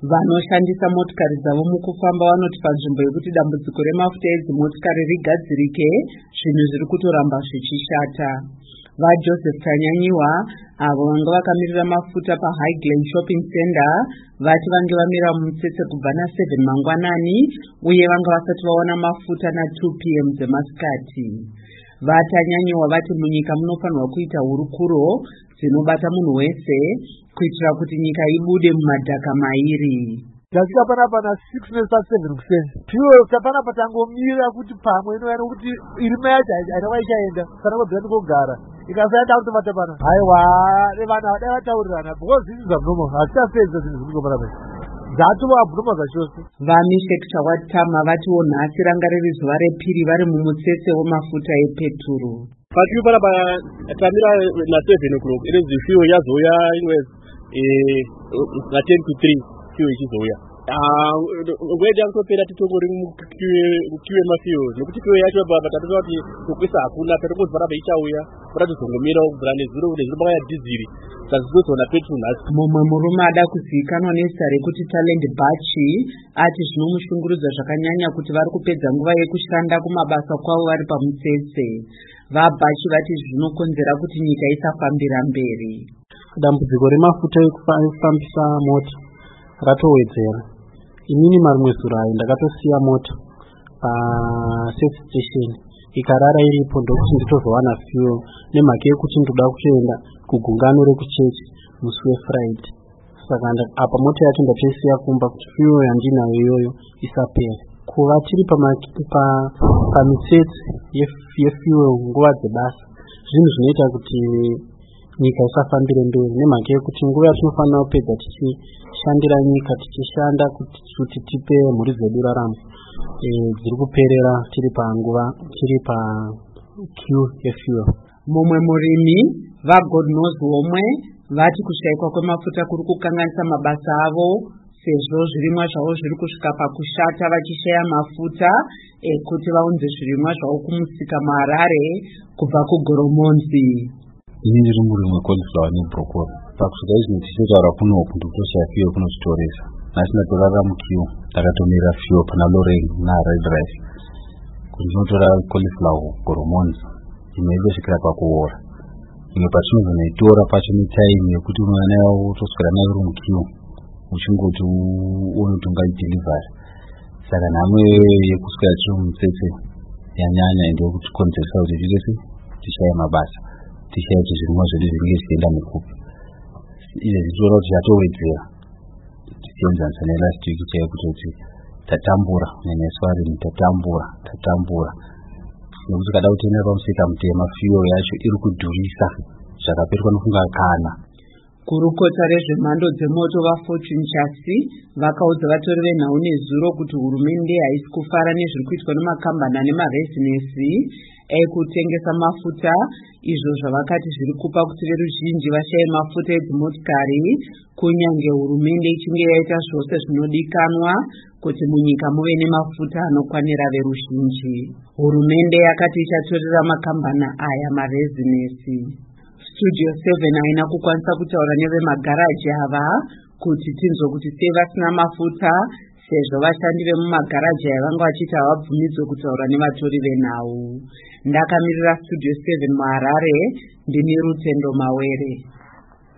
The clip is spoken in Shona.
Vanoshandisa motikari dzavo mukufamba vanoti panzvimbo yekuti dambudziko remafuta edzimotikari rigadzirike, zvinhu zviri kutoramba zvichishata. VaJoseph Tanyanyiwa avo vanga vakamirira mafuta paHighland Shopping Center vati vange vamira mumutsetse kubva na7 mangwanani uye vanga vasati vaona mafuta na2 PM dzemasikati. VaTanyanyiwa vati munyika munofanirwa kuita hurukuro dzinobata munhu wese kuitira kuti nyika ibude mumadhaka mairi. Tasvika panapa na 6 minutes past 7 kuseni. Piwo panapa tangomira kuti pamwe inoyana kuti irima yacho haitava ichaenda kana kwabvira ndikogara. Ikasaenda kutomata pana. Haiwa, nevana vadai vataurirana because this is abnormal. Hasitapedza zvinhu zviri kupana. Dzatova abnormal zvachose. VaMishek Chawatama vatiwo nhasi ranga riri zuva repiri vari mumutsetse wemafuta epeturu. Patiri panapa tamira na7 o'clock. It is the fuel yazoya inwe na 10 to 3. Fuel ichizouya. Ngwede yankopera titongori mukiwe mafuel nokuti fuel yacho baba tatatoa kuti kukwisa hakuna tatongozvara baichauya ratozongomira kubvira nezuro kuti zvino bakaya diziri tazitozoona petrol nhasi. Mumwe murume ada kuzivikanwa nezita rekuti Talent Bachi ati zvinomushungurudza zvakanyanya kuti vari kupedza nguva yekushanda kumabasa kwavo vari pamutsetse. VaBachi vati zvinokonzera kuti nyika isafambira mberi. Dambudziko remafuta ekufambisa mota ratowedzera. Inini marimwe zuro ayo ndakatosiya mota paservice station ikarara iripo ndokuti nditozowana fuel nemhaka yekuti ndoda kuenda kugungano rekuchechi musi weFriday. Saka apa mota yacho ndatoisiya kumba kuti fuel yandinayo iyoyo isapera. Kuva tiri pamitsetse yefuel nguva dzebasa zvinhu zvinoita kuti nyika isafambire mberi nemhaka yekuti nguva yatinofanira kupedza tichishandira nyika tichishanda kuti tipe mhuri dzedu raramo dziri kuperera tiri queue yefuel. Mumwe murimi vaGod Knows Homwe vati kushaikwa kwemafuta kuri kukanganisa mabasa avo sezvo zvirimwa zvavo zviri kusvika pakushata vachishaya mafuta ekuti vaunze zvirimwa zvavo kumusika muHarare kubva kuGoromonzi. Ini ndiri murimi wecauliflower nebrocoli. Pakusvika izvi tichitaura kunoku ndikutoshaya fuel kunozvitoresa. Nhasi ndatorara mukiwo ndakatomira fuel pana Lorraine naRed Rice kuti ndinotora cauliflower Goromonzi imwe inosvikira pakuora. Imwe patinozonoitora pacho netime yekuti unoona nayo utoswera nayo uri mukiwo uchingoti uone kuti ungaidhilivhari. Saka nhamo yekuswera tiri mumutsetse yanyanya ende yekuti konzeresa kuti tirese tishaya mabasa. Tishaya kuti zvirimwa zvedu zvinenge zvichienda mukupi. Izvezvi tinoona kuti zvatowedzera tichienzanisa nelast week chaiyo kutoti tatambura kunyanya svarini tatambura nekuti kada kutenera pamusika mutema fuel yacho iri kudhurisa zvakaperwa nofunga kana. Kurukota rezvemhando dzemoto vaFortune Chassis vakaudza vatori venhau nezuro kuti hurumende haisi kufara nezviri kuitwa nemakambani nemabhizinesi ekutengesa mafuta, izvo zvavakati zviri kupa kuti veruzhinji vashaye mafuta edzimotikari kunyange hurumende ichinge yaita zvose zvinodikanwa kuti munyika muve nemafuta anokwanira veruzhinji. Hurumende yakati ichatorera makambani aya mabhizinesi. Studio 7 haina kukwanisa kutaura nevemagaraji ava kuti tinzwe kuti sei vasina mafuta sezvo vashandi vemumagaraji aya vanga vachiti havabvumidzwe kutaura nevatori venhau. Ndakamirira Studio 7 muHarare, ndini Rutendo Mawere.